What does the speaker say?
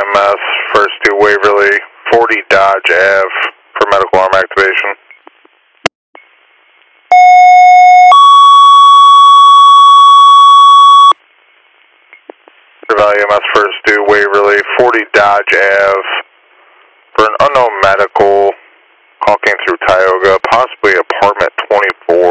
EMS, first to Waverly, 40 Dodge Ave for medical arm activation. Valley EMS, first to Waverly, 40 Dodge Ave for an unknown medical. Call came through Tioga, possibly apartment 24.